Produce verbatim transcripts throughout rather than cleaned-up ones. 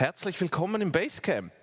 Herzlich willkommen im Basecamp.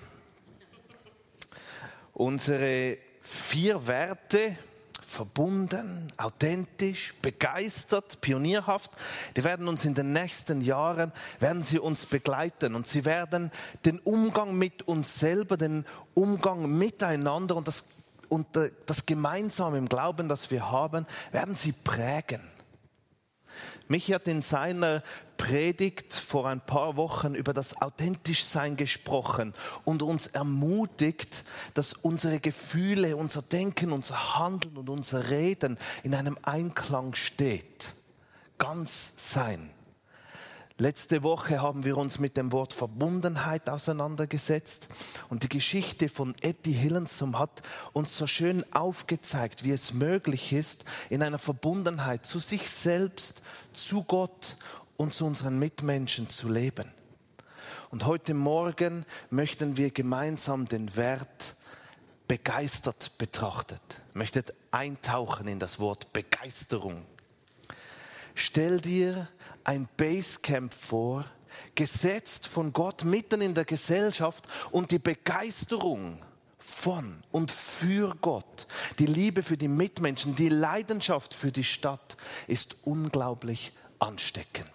Unsere vier Werte, verbunden, authentisch, begeistert, pionierhaft, die werden uns in den nächsten Jahren, werden sie uns begleiten und sie werden den Umgang mit uns selber, den Umgang miteinander und das, und das Gemeinsame im Glauben, das wir haben, werden sie prägen. Michi hat in seiner Predigt vor ein paar Wochen über das Authentischsein gesprochen und uns ermutigt, dass unsere Gefühle, unser Denken, unser Handeln und unser Reden in einem Einklang steht. Ganz sein. Letzte Woche haben wir uns mit dem Wort Verbundenheit auseinandergesetzt und die Geschichte von Etty Hillensum hat uns so schön aufgezeigt, wie es möglich ist, in einer Verbundenheit zu sich selbst, zu Gott und zu unseren Mitmenschen zu leben. Und heute Morgen möchten wir gemeinsam den Wert begeistert betrachtet. Möchtet eintauchen in das Wort Begeisterung. Stell dir ein Basecamp vor, gesetzt von Gott mitten in der Gesellschaft und die Begeisterung von und für Gott, die Liebe für die Mitmenschen, die Leidenschaft für die Stadt ist unglaublich ansteckend.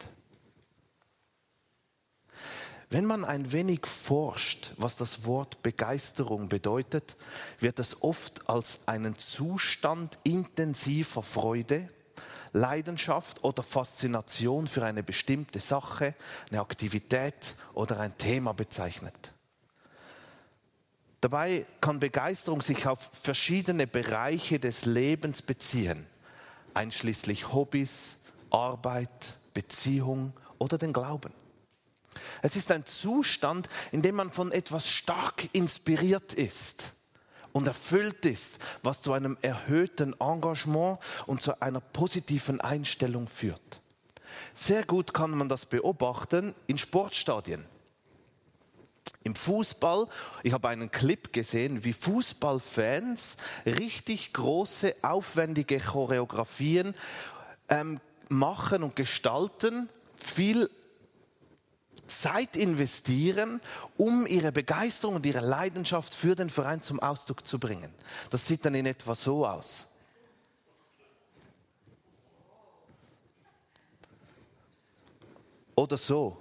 Wenn man ein wenig forscht, was das Wort Begeisterung bedeutet, wird es oft als einen Zustand intensiver Freude, Leidenschaft oder Faszination für eine bestimmte Sache, eine Aktivität oder ein Thema bezeichnet. Dabei kann Begeisterung sich auf verschiedene Bereiche des Lebens beziehen, einschließlich Hobbys, Arbeit, Beziehung oder den Glauben. Es ist ein Zustand, in dem man von etwas stark inspiriert ist und erfüllt ist, was zu einem erhöhten Engagement und zu einer positiven Einstellung führt. Sehr gut kann man das beobachten in Sportstadien. Im Fußball, ich habe einen Clip gesehen, wie Fußballfans richtig große, aufwendige Choreografien ähm, machen und gestalten, viel Zeit investieren, um ihre Begeisterung und ihre Leidenschaft für den Verein zum Ausdruck zu bringen. Das sieht dann in etwa so aus. Oder so.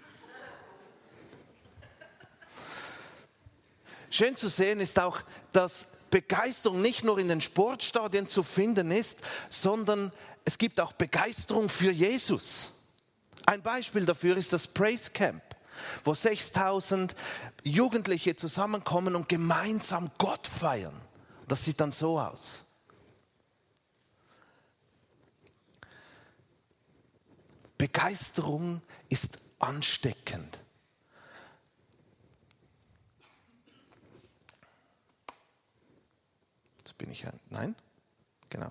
Schön zu sehen ist auch, dass Begeisterung nicht nur in den Sportstadien zu finden ist, sondern es gibt auch Begeisterung für Jesus. Ein Beispiel dafür ist das Praise Camp, wo sechstausend Jugendliche zusammenkommen und gemeinsam Gott feiern. Das sieht dann so aus. Begeisterung ist ansteckend. Jetzt bin ich ein... Nein? Genau.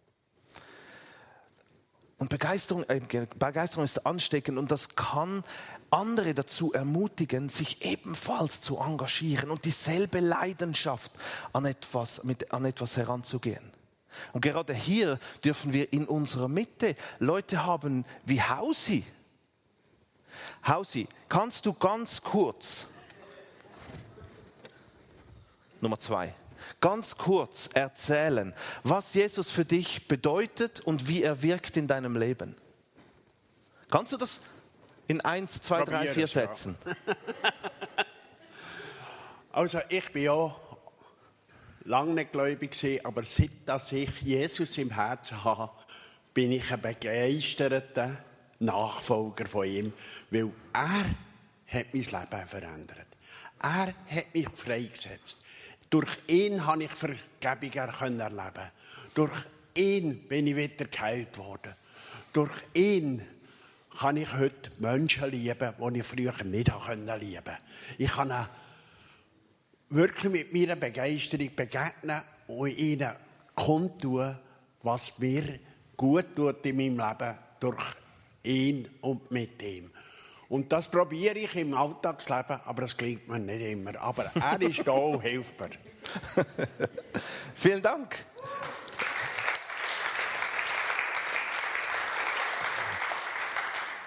Und Begeisterung, äh, Begeisterung ist ansteckend und das kann andere dazu ermutigen, sich ebenfalls zu engagieren und dieselbe Leidenschaft an etwas, mit, an etwas heranzugehen. Und gerade hier dürfen wir in unserer Mitte Leute haben wie Hausi. Hausi, kannst du ganz kurz, Nummer zwei, ganz kurz erzählen, was Jesus für dich bedeutet und wie er wirkt in deinem Leben? Kannst du das in eins, zwei, drei, vier Sätzen? Also ich bin ja lange nicht gläubig gewesen, aber seit dass ich Jesus im Herzen habe, bin ich ein begeisterter Nachfolger von ihm, weil er hat mein Leben verändert. Er hat mich freigesetzt. Durch ihn konnte ich Vergebung erleben. Durch ihn bin ich wieder geheilt worden. Durch ihn kann ich heute Menschen lieben, die ich früher nicht lieben konnte. Ich kann wirklich mit meiner Begeisterung begegnen und ihnen kundtun, was mir gut tut in meinem Leben, durch ihn und mit ihm. Und das probiere ich im Alltagsleben, aber es gelingt mir nicht immer. Aber er ist da und hilft mir. Vielen Dank.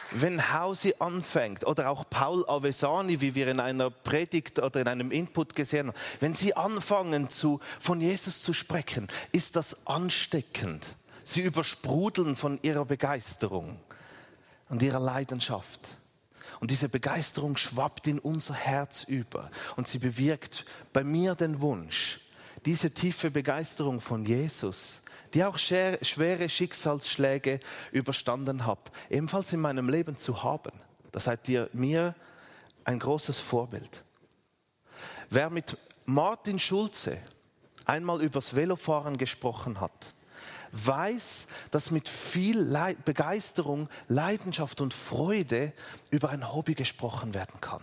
wenn Hausi anfängt, oder auch Paul Avesani, wie wir in einer Predigt oder in einem Input gesehen haben, wenn sie anfangen, zu, von Jesus zu sprechen, ist das ansteckend. Sie übersprudeln von ihrer Begeisterung und ihrer Leidenschaft. Und diese Begeisterung schwappt in unser Herz über. Und sie bewirkt bei mir den Wunsch, diese tiefe Begeisterung von Jesus, die auch schwere Schicksalsschläge überstanden hat, ebenfalls in meinem Leben zu haben. Das seid ihr mir ein großes Vorbild. Wer mit Martin Schulze einmal übers Velofahren gesprochen hat, weiß, dass mit viel Leid, Begeisterung, Leidenschaft und Freude über ein Hobby gesprochen werden kann.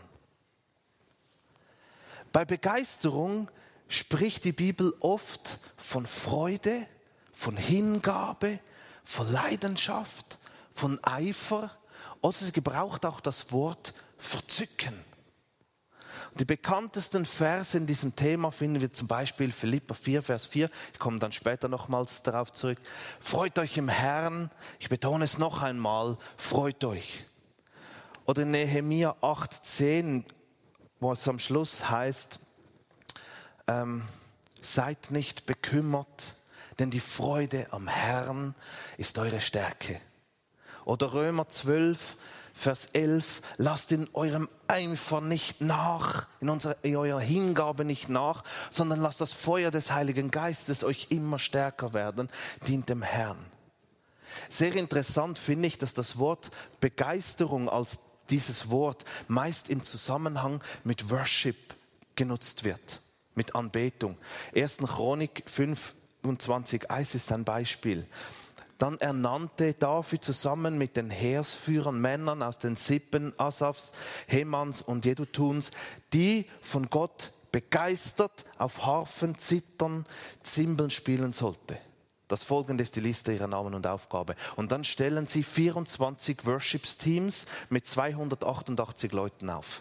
Bei Begeisterung spricht die Bibel oft von Freude, von Hingabe, von Leidenschaft, von Eifer. Oder sie gebraucht auch das Wort verzücken. Die bekanntesten Verse in diesem Thema finden wir zum Beispiel Philipper vier, Vers vier. Ich komme dann später nochmals darauf zurück. Freut euch im Herrn. Ich betone es noch einmal. Freut euch. Oder in Nehemia acht, zehn, wo es am Schluss heißt, ähm, seid nicht bekümmert, denn die Freude am Herrn ist eure Stärke. Oder Römer zwölf, Vers elf, lasst in eurem Eifer nicht nach, in, unserer, in eurer Hingabe nicht nach, sondern lasst das Feuer des Heiligen Geistes euch immer stärker werden, dient dem Herrn. Sehr interessant finde ich, dass das Wort Begeisterung als dieses Wort meist im Zusammenhang mit Worship genutzt wird, mit Anbetung. erster Chronik fünfundzwanzig eins ist ein Beispiel. Dann ernannte David zusammen mit den Heersführern Männern aus den Sippen Asafs, Hemans und Jedutuns, die von Gott begeistert auf Harfen, Zittern, Zimbeln spielen sollte. Das folgende ist die Liste ihrer Namen und Aufgabe. Und dann stellen sie vierundzwanzig Worship-Teams mit zweihundertachtundachtzig Leuten auf.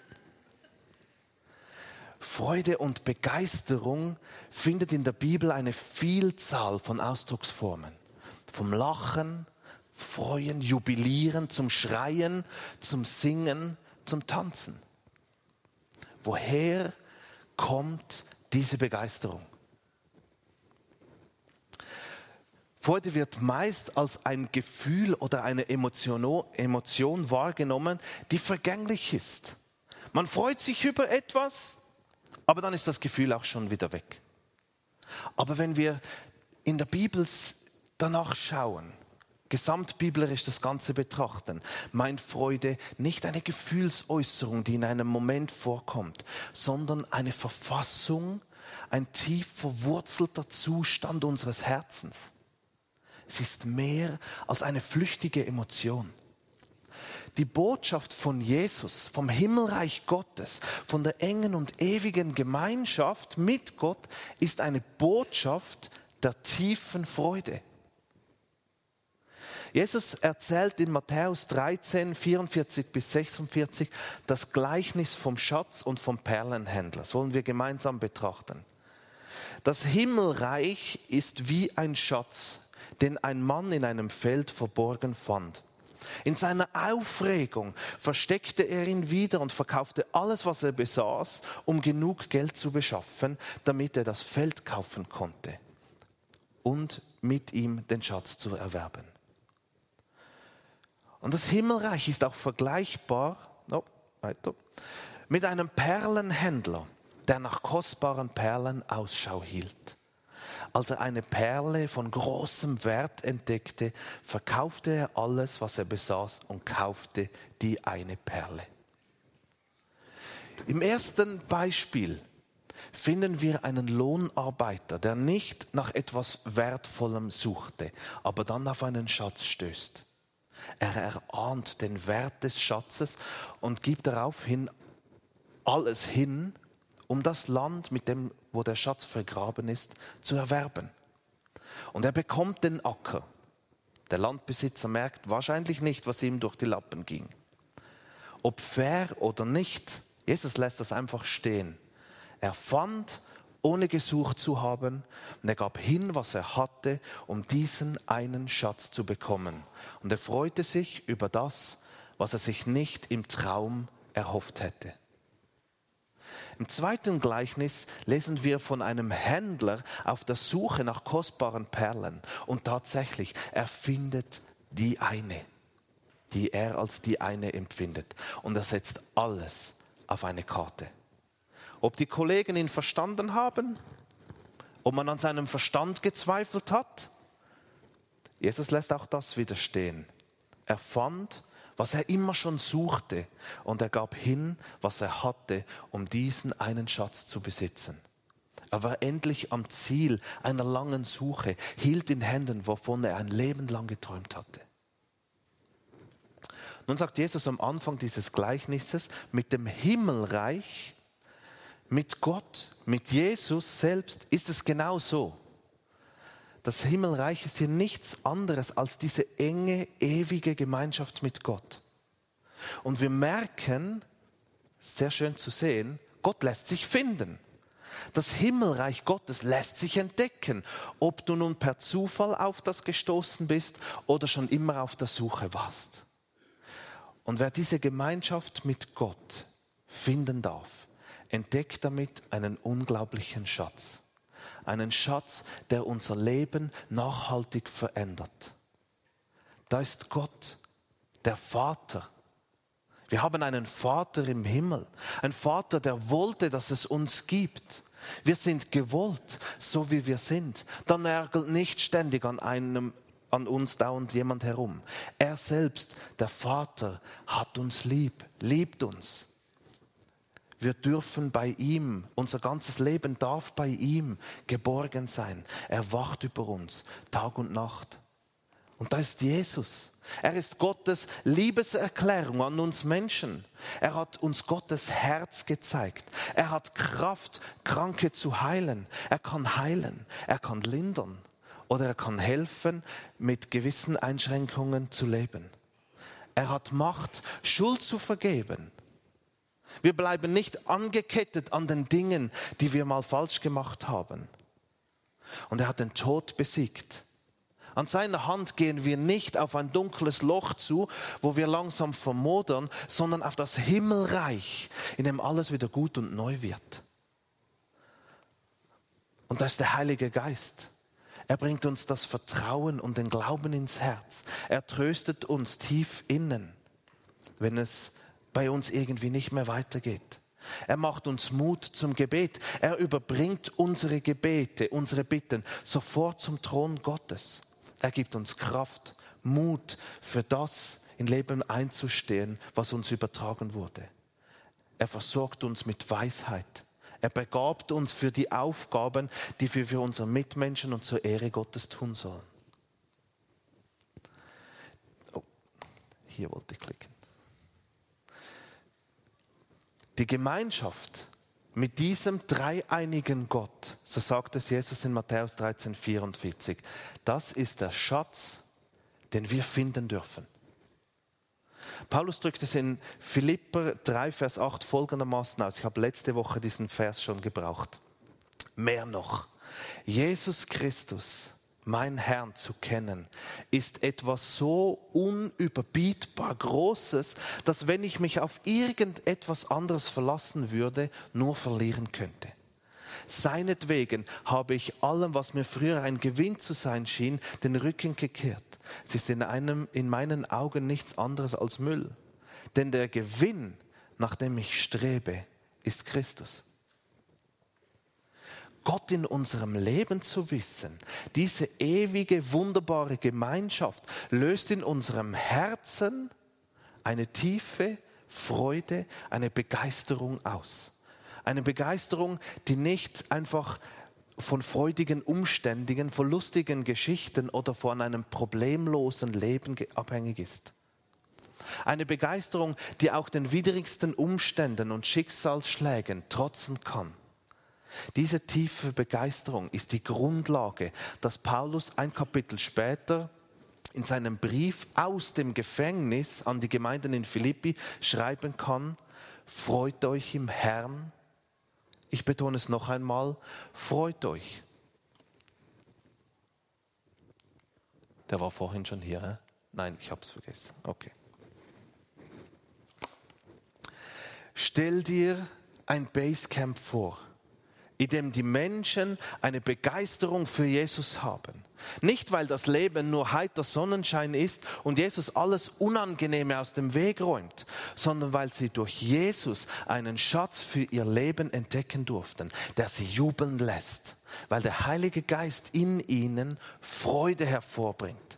Freude und Begeisterung findet in der Bibel eine Vielzahl von Ausdrucksformen. Vom Lachen, Freuen, Jubilieren, zum Schreien, zum Singen, zum Tanzen. Woher kommt diese Begeisterung? Freude wird meist als ein Gefühl oder eine Emotion, Emotion wahrgenommen, die vergänglich ist. Man freut sich über etwas, aber dann ist das Gefühl auch schon wieder weg. Aber wenn wir in der Bibel danach schauen, gesamtbiblisch das Ganze betrachten, meint Freude nicht eine Gefühlsäußerung, die in einem Moment vorkommt, sondern eine Verfassung, ein tief verwurzelter Zustand unseres Herzens. Es ist mehr als eine flüchtige Emotion. Die Botschaft von Jesus, vom Himmelreich Gottes, von der engen und ewigen Gemeinschaft mit Gott, ist eine Botschaft der tiefen Freude. Jesus erzählt in Matthäus dreizehn, vierundvierzig bis sechsundvierzig das Gleichnis vom Schatz und vom Perlenhändler. Das wollen wir gemeinsam betrachten. Das Himmelreich ist wie ein Schatz, den ein Mann in einem Feld verborgen fand. In seiner Aufregung versteckte er ihn wieder und verkaufte alles, was er besaß, um genug Geld zu beschaffen, damit er das Feld kaufen konnte und mit ihm den Schatz zu erwerben. Und das Himmelreich ist auch vergleichbar oh, weiter, mit einem Perlenhändler, der nach kostbaren Perlen Ausschau hielt. Als er eine Perle von großem Wert entdeckte, verkaufte er alles, was er besaß und kaufte die eine Perle. Im ersten Beispiel finden wir einen Lohnarbeiter, der nicht nach etwas Wertvollem suchte, aber dann auf einen Schatz stößt. Er erahnt den Wert des Schatzes und gibt daraufhin alles hin, um das Land, mit dem, wo der Schatz vergraben ist, zu erwerben. Und er bekommt den Acker. Der Landbesitzer merkt wahrscheinlich nicht, was ihm durch die Lappen ging. Ob fair oder nicht, Jesus lässt das einfach stehen. Er fand, ohne gesucht zu haben, und er gab hin, was er hatte, um diesen einen Schatz zu bekommen. Und er freute sich über das, was er sich nicht im Traum erhofft hätte. Im zweiten Gleichnis lesen wir von einem Händler auf der Suche nach kostbaren Perlen. Und tatsächlich, er findet die eine, die er als die eine empfindet. Und er setzt alles auf eine Karte. Ob die Kollegen ihn verstanden haben, ob man an seinem Verstand gezweifelt hat, Jesus lässt auch das widerstehen. Er fand, was er immer schon suchte, und er gab hin, was er hatte, um diesen einen Schatz zu besitzen. Er war endlich am Ziel einer langen Suche, hielt in Händen, wovon er ein Leben lang geträumt hatte. Nun sagt Jesus am Anfang dieses Gleichnisses, mit dem Himmelreich, mit Gott, mit Jesus selbst ist es genau so. Das Himmelreich ist hier nichts anderes als diese enge, ewige Gemeinschaft mit Gott. Und wir merken, sehr schön zu sehen, Gott lässt sich finden. Das Himmelreich Gottes lässt sich entdecken, ob du nun per Zufall auf das gestoßen bist oder schon immer auf der Suche warst. Und wer diese Gemeinschaft mit Gott finden darf, entdeckt damit einen unglaublichen Schatz. Einen Schatz, der unser Leben nachhaltig verändert. Da ist Gott, der Vater. Wir haben einen Vater im Himmel. Ein Vater, der wollte, dass es uns gibt. Wir sind gewollt, so wie wir sind. Da nörgelt nicht ständig an einem, an uns dauernd jemand herum. Er selbst, der Vater, hat uns lieb, liebt uns. Wir dürfen bei ihm, unser ganzes Leben darf bei ihm geborgen sein. Er wacht über uns, Tag und Nacht. Und da ist Jesus. Er ist Gottes Liebeserklärung an uns Menschen. Er hat uns Gottes Herz gezeigt. Er hat Kraft, Kranke zu heilen. Er kann heilen, er kann lindern oder er kann helfen, mit gewissen Einschränkungen zu leben. Er hat Macht, Schuld zu vergeben. Wir bleiben nicht angekettet an den Dingen, die wir mal falsch gemacht haben. Und er hat den Tod besiegt. An seiner Hand gehen wir nicht auf ein dunkles Loch zu, wo wir langsam vermodern, sondern auf das Himmelreich, in dem alles wieder gut und neu wird. Und da ist der Heilige Geist. Er bringt uns das Vertrauen und den Glauben ins Herz. Er tröstet uns tief innen, wenn es bei uns irgendwie nicht mehr weitergeht. Er macht uns Mut zum Gebet. Er überbringt unsere Gebete, unsere Bitten sofort zum Thron Gottes. Er gibt uns Kraft, Mut für das im Leben einzustehen, was uns übertragen wurde. Er versorgt uns mit Weisheit. Er begabt uns für die Aufgaben, die wir für unsere Mitmenschen und zur Ehre Gottes tun sollen. Oh, hier wollte ich klicken. Die Gemeinschaft mit diesem dreieinigen Gott, so sagt es Jesus in Matthäus dreizehn vierundvierzig, das ist der Schatz, den wir finden dürfen. Paulus drückt es in Philipper drei, Vers acht folgendermaßen aus. Ich habe letzte Woche diesen Vers schon gebraucht. Mehr noch, Jesus Christus, mein Herrn, zu kennen, ist etwas so unüberbietbar Großes, dass wenn ich mich auf irgendetwas anderes verlassen würde, nur verlieren könnte. Seinetwegen habe ich allem, was mir früher ein Gewinn zu sein schien, den Rücken gekehrt. Es ist in, einem, in meinen Augen nichts anderes als Müll. Denn der Gewinn, nach dem ich strebe, ist Christus. Gott in unserem Leben zu wissen, diese ewige, wunderbare Gemeinschaft löst in unserem Herzen eine tiefe Freude, eine Begeisterung aus. Eine Begeisterung, die nicht einfach von freudigen Umständen, von lustigen Geschichten oder von einem problemlosen Leben abhängig ist. Eine Begeisterung, die auch den widrigsten Umständen und Schicksalsschlägen trotzen kann. Diese tiefe Begeisterung ist die Grundlage, dass Paulus ein Kapitel später in seinem Brief aus dem Gefängnis an die Gemeinden in Philippi schreiben kann: Freut euch im Herrn. Ich betone es noch einmal, freut euch. Der war vorhin schon hier, hä? Nein, ich habe es vergessen. Okay. Stell dir ein Basecamp vor, in dem die Menschen eine Begeisterung für Jesus haben. Nicht, weil das Leben nur heiter Sonnenschein ist und Jesus alles Unangenehme aus dem Weg räumt, sondern weil sie durch Jesus einen Schatz für ihr Leben entdecken durften, der sie jubeln lässt, weil der Heilige Geist in ihnen Freude hervorbringt.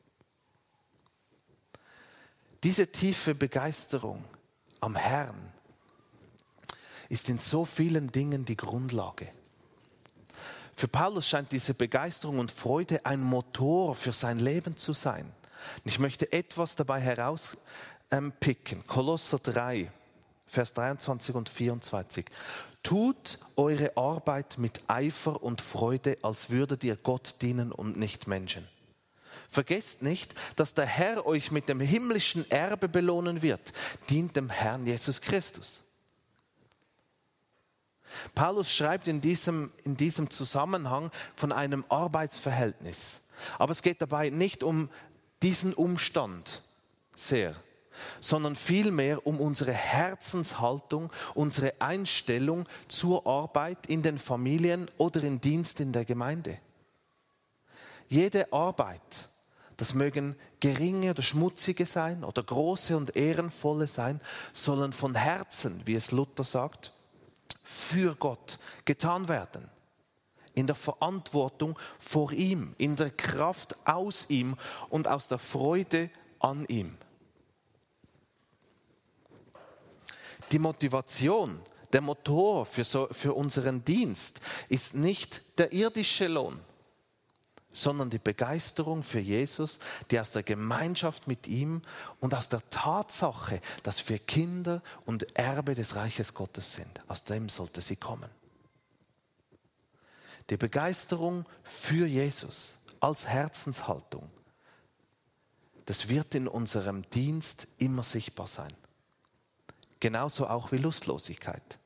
Diese tiefe Begeisterung am Herrn ist in so vielen Dingen die Grundlage. Für Paulus scheint diese Begeisterung und Freude ein Motor für sein Leben zu sein. Und ich möchte etwas dabei herauspicken. Kolosser drei, Vers dreiundzwanzig und vierundzwanzig. Tut eure Arbeit mit Eifer und Freude, als würdet ihr Gott dienen und nicht Menschen. Vergesst nicht, dass der Herr euch mit dem himmlischen Erbe belohnen wird. Dient dem Herrn Jesus Christus. Paulus schreibt in diesem, in diesem Zusammenhang von einem Arbeitsverhältnis. Aber es geht dabei nicht um diesen Umstand sehr, sondern vielmehr um unsere Herzenshaltung, unsere Einstellung zur Arbeit in den Familien oder im Dienst in der Gemeinde. Jede Arbeit, das mögen geringe oder schmutzige sein oder große und ehrenvolle sein, sollen von Herzen, wie es Luther sagt, für Gott getan werden. In der Verantwortung vor ihm, in der Kraft aus ihm und aus der Freude an ihm. Die Motivation, der Motor für, so, für unseren Dienst ist nicht der irdische Lohn, sondern die Begeisterung für Jesus, die aus der Gemeinschaft mit ihm und aus der Tatsache, dass wir Kinder und Erbe des Reiches Gottes sind. Aus dem sollte sie kommen. Die Begeisterung für Jesus als Herzenshaltung, das wird in unserem Dienst immer sichtbar sein. Genauso auch wie Lustlosigkeit.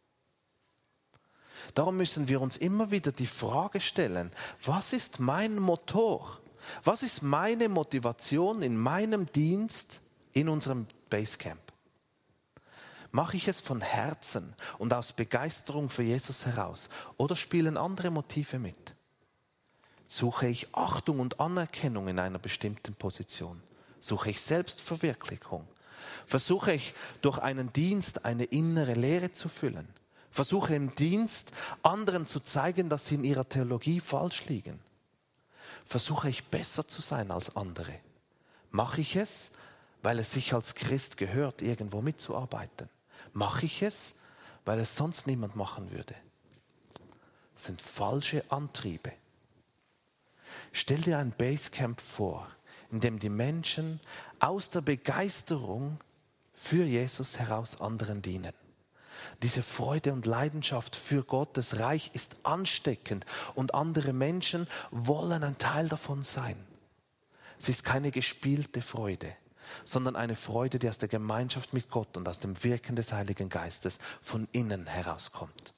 Darum müssen wir uns immer wieder die Frage stellen, was ist mein Motor? Was ist meine Motivation in meinem Dienst in unserem Basecamp? Mache ich es von Herzen und aus Begeisterung für Jesus heraus oder spielen andere Motive mit? Suche ich Achtung und Anerkennung in einer bestimmten Position? Suche ich Selbstverwirklichung? Versuche ich durch einen Dienst eine innere Leere zu füllen? Versuche im Dienst anderen zu zeigen, dass sie in ihrer Theologie falsch liegen? Versuche ich besser zu sein als andere? Mache ich es, weil es sich als Christ gehört, irgendwo mitzuarbeiten? Mache ich es, weil es sonst niemand machen würde? Das sind falsche Antriebe. Stell dir ein Basecamp vor, in dem die Menschen aus der Begeisterung für Jesus heraus anderen dienen. Diese Freude und Leidenschaft für Gottes Reich ist ansteckend und andere Menschen wollen ein Teil davon sein. Es ist keine gespielte Freude, sondern eine Freude, die aus der Gemeinschaft mit Gott und aus dem Wirken des Heiligen Geistes von innen herauskommt.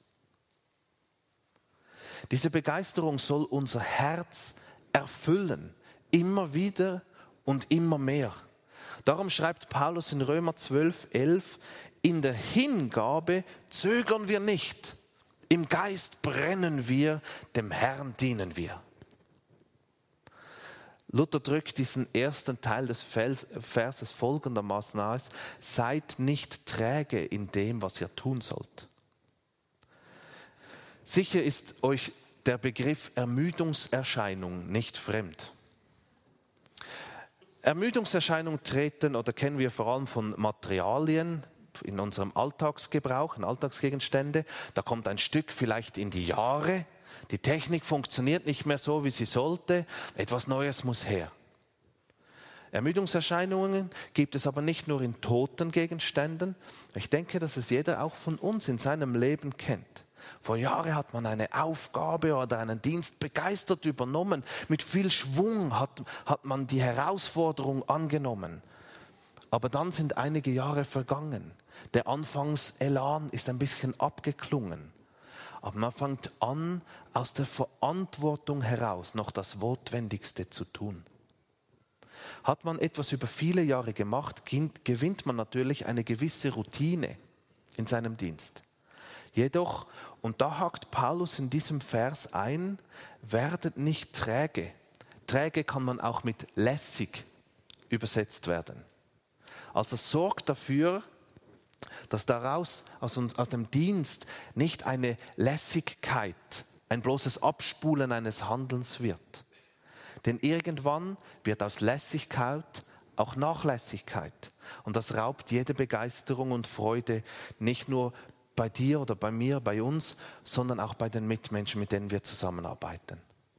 Diese Begeisterung soll unser Herz erfüllen, immer wieder und immer mehr. Darum schreibt Paulus in Römer zwölf, elf, in der Hingabe zögern wir nicht, im Geist brennen wir, dem Herrn dienen wir. Luther drückt diesen ersten Teil des Verses folgendermaßen aus: Seid nicht träge in dem, was ihr tun sollt. Sicher ist euch der Begriff Ermüdungserscheinung nicht fremd. Ermüdungserscheinungen treten oder kennen wir vor allem von Materialien in unserem Alltagsgebrauch, in Alltagsgegenstände. Da kommt ein Stück vielleicht in die Jahre, die Technik funktioniert nicht mehr so, wie sie sollte, etwas Neues muss her. Ermüdungserscheinungen gibt es aber nicht nur in toten Gegenständen. Ich denke, dass es jeder auch von uns in seinem Leben kennt. Vor Jahren hat man eine Aufgabe oder einen Dienst begeistert übernommen. Mit viel Schwung hat, hat man die Herausforderung angenommen. Aber dann sind einige Jahre vergangen. Der Anfangselan ist ein bisschen abgeklungen. Aber man fängt an, aus der Verantwortung heraus noch das Notwendigste zu tun. Hat man etwas über viele Jahre gemacht, gewinnt man natürlich eine gewisse Routine. in seinem Dienst. Jedoch, und da hakt Paulus in diesem Vers ein, werdet nicht träge. Träge kann man auch mit lässig übersetzt werden. Also sorgt dafür, dass daraus, aus, uns, aus dem Dienst, nicht eine Lässigkeit, ein bloßes Abspulen eines Handelns wird. Denn irgendwann wird aus Lässigkeit auch Nachlässigkeit. Und das raubt jede Begeisterung und Freude, nicht nur bei dir oder bei mir, bei uns, sondern auch bei den Mitmenschen, mit denen wir zusammenarbeiten.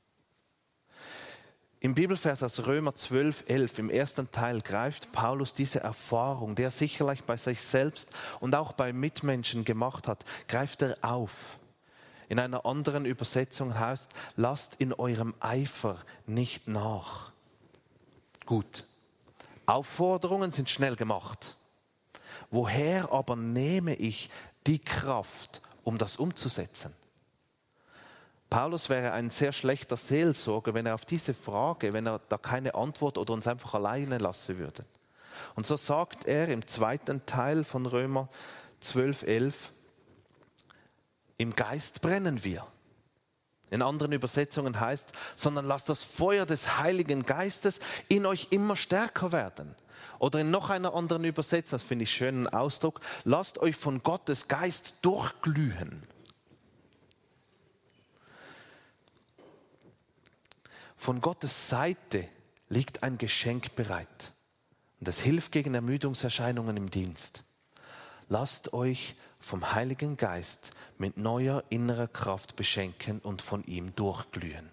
Im Bibelvers aus Römer zwölf, elf, im ersten Teil, greift Paulus diese Erfahrung, die er sicherlich bei sich selbst und auch bei Mitmenschen gemacht hat, greift er auf. In einer anderen Übersetzung heißt, lasst in eurem Eifer nicht nach. Gut, Aufforderungen sind schnell gemacht. Woher aber nehme ich die Kraft, um das umzusetzen? Paulus wäre ein sehr schlechter Seelsorger, wenn er auf diese Frage, wenn er da keine Antwort oder uns einfach alleine lassen würde. Und so sagt er im zweiten Teil von Römer zwölf, elf, im Geist brennen wir. In anderen Übersetzungen heißt, sondern lasst das Feuer des Heiligen Geistes in euch immer stärker werden. Oder in noch einer anderen Übersetzung, das finde ich einen schönen Ausdruck, lasst euch von Gottes Geist durchglühen. Von Gottes Seite liegt ein Geschenk bereit und es hilft gegen Ermüdungserscheinungen im Dienst. Lasst euch vom Heiligen Geist mit neuer innerer Kraft beschenken und von ihm durchglühen.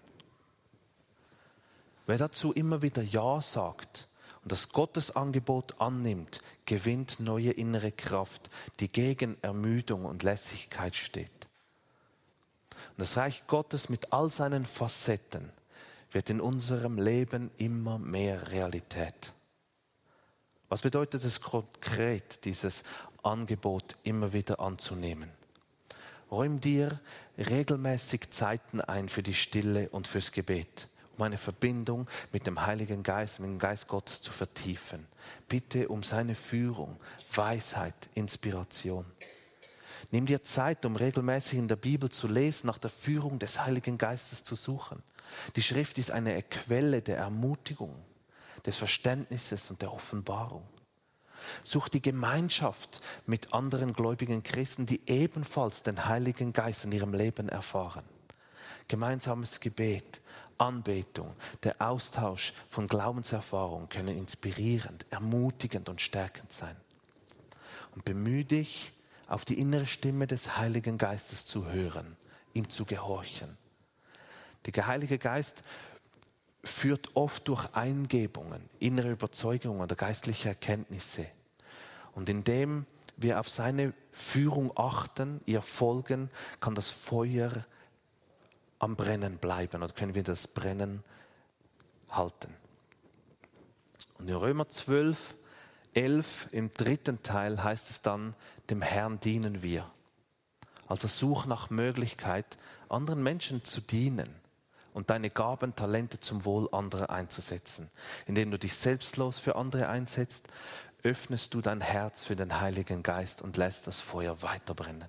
Wer dazu immer wieder Ja sagt und das Gottesangebot annimmt, gewinnt neue innere Kraft, die gegen Ermüdung und Lässigkeit steht. Und das Reich Gottes mit all seinen Facetten wird in unserem Leben immer mehr Realität. Was bedeutet es konkret, dieses Angebot immer wieder anzunehmen? Räum dir regelmäßig Zeiten ein für die Stille und fürs Gebet, um eine Verbindung mit dem Heiligen Geist, mit dem Geist Gottes zu vertiefen. Bitte um seine Führung, Weisheit, Inspiration. Nimm dir Zeit, um regelmäßig in der Bibel zu lesen, nach der Führung des Heiligen Geistes zu suchen. Die Schrift ist eine Quelle der Ermutigung, des Verständnisses und der Offenbarung. Such die Gemeinschaft mit anderen gläubigen Christen, die ebenfalls den Heiligen Geist in ihrem Leben erfahren. Gemeinsames Gebet, Anbetung, der Austausch von Glaubenserfahrungen können inspirierend, ermutigend und stärkend sein. Und bemühe dich, auf die innere Stimme des Heiligen Geistes zu hören, ihm zu gehorchen. Der Heilige Geist führt oft durch Eingebungen, innere Überzeugungen oder geistliche Erkenntnisse. Und indem wir auf seine Führung achten, ihr folgen, kann das Feuer am Brennen bleiben oder können wir das Brennen halten. Und in Römer zwölf, elf im dritten Teil heißt es dann, dem Herrn dienen wir. Also such nach Möglichkeit, anderen Menschen zu dienen und deine Gaben, Talente zum Wohl anderer einzusetzen. Indem du dich selbstlos für andere einsetzt, öffnest du dein Herz für den Heiligen Geist und lässt das Feuer weiterbrennen.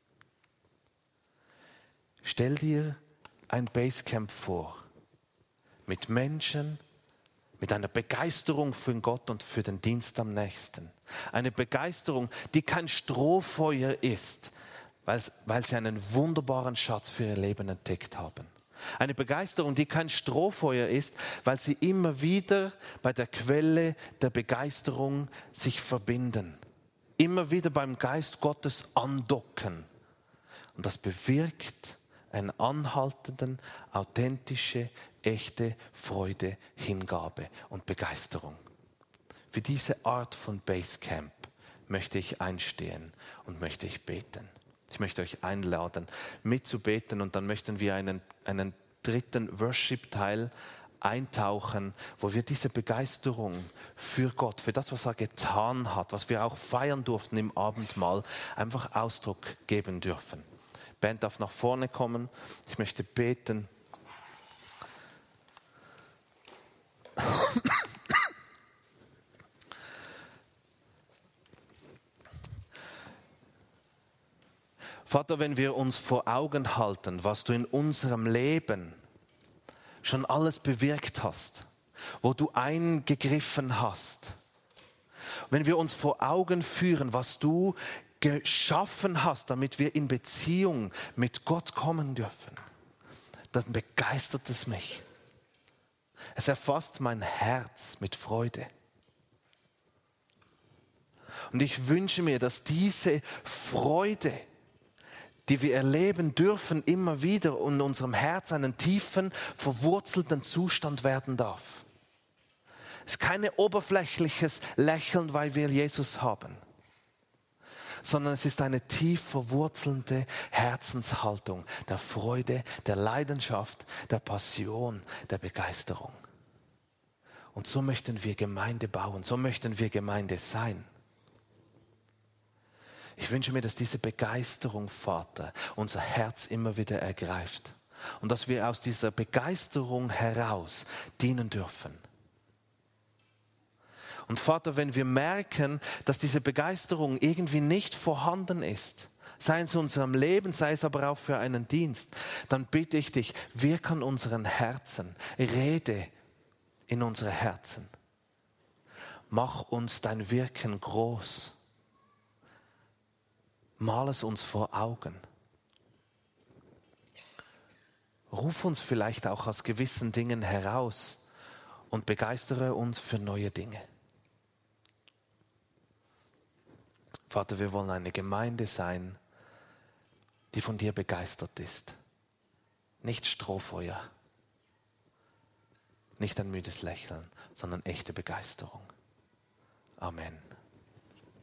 Stell dir ein Basecamp vor, mit Menschen, mit einer Begeisterung für Gott und für den Dienst am Nächsten. Eine Begeisterung, die kein Strohfeuer ist, weil, weil sie einen wunderbaren Schatz für ihr Leben entdeckt haben. Eine Begeisterung, die kein Strohfeuer ist, weil sie immer wieder bei der Quelle der Begeisterung sich verbinden. Immer wieder beim Geist Gottes andocken. Und das bewirkt eine anhaltende, authentische, echte Freude, Hingabe und Begeisterung. Für diese Art von Basecamp möchte ich einstehen und möchte ich beten. Ich möchte euch einladen, mitzubeten und dann möchten wir einen, einen dritten Worship-Teil eintauchen, wo wir diese Begeisterung für Gott, für das, was er getan hat, was wir auch feiern durften im Abendmahl, einfach Ausdruck geben dürfen. Die Band darf nach vorne kommen. Ich möchte beten. Vater, wenn wir uns vor Augen halten, was du in unserem Leben schon alles bewirkt hast, wo du eingegriffen hast, wenn wir uns vor Augen führen, was du geschaffen hast, damit wir in Beziehung mit Gott kommen dürfen, dann begeistert es mich. Es erfasst mein Herz mit Freude. Und ich wünsche mir, dass diese Freude, die wir erleben dürfen, immer wieder in unserem Herz einen tiefen, verwurzelten Zustand werden darf. Es ist kein oberflächliches Lächeln, weil wir Jesus haben, sondern es ist eine tief verwurzelte Herzenshaltung der Freude, der Leidenschaft, der Passion, der Begeisterung. Und so möchten wir Gemeinde bauen, so möchten wir Gemeinde sein. Ich wünsche mir, dass diese Begeisterung, Vater, unser Herz immer wieder ergreift und dass wir aus dieser Begeisterung heraus dienen dürfen. Und Vater, wenn wir merken, dass diese Begeisterung irgendwie nicht vorhanden ist, sei es in unserem Leben, sei es aber auch für einen Dienst, dann bitte ich dich, wirke an unseren Herzen, rede in unsere Herzen. Mach uns dein Wirken groß. Mal es uns vor Augen. Ruf uns vielleicht auch aus gewissen Dingen heraus und begeistere uns für neue Dinge. Vater, wir wollen eine Gemeinde sein, die von dir begeistert ist. Nicht Strohfeuer, nicht ein müdes Lächeln, sondern echte Begeisterung. Amen.